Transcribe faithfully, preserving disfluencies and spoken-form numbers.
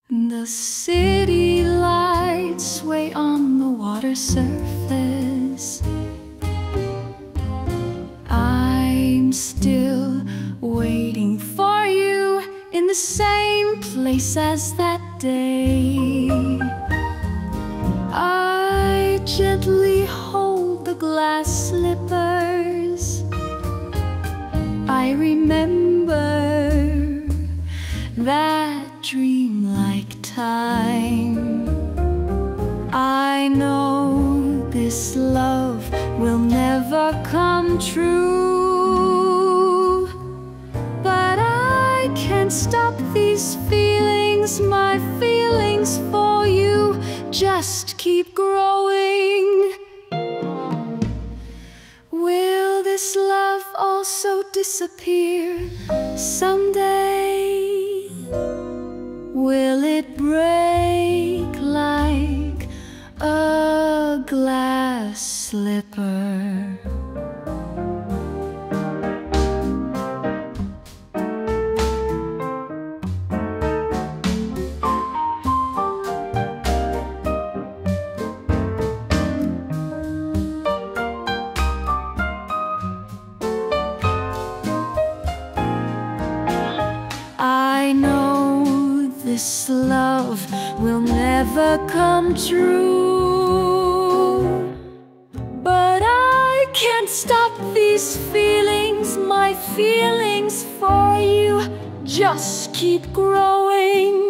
The city lights sway on the water surface. I'm still waiting for you in the same place as that day. I gently hold the glass slippers. I remember that dreamlike time. I know this love will never come true, but I can't stop these feelings. My feelings for you just keep growing. Will this love also disappear someday? Will it break like a glass slipper? I know this love will never come true, but I can't stop these feelings. My feelings for you just keep growing.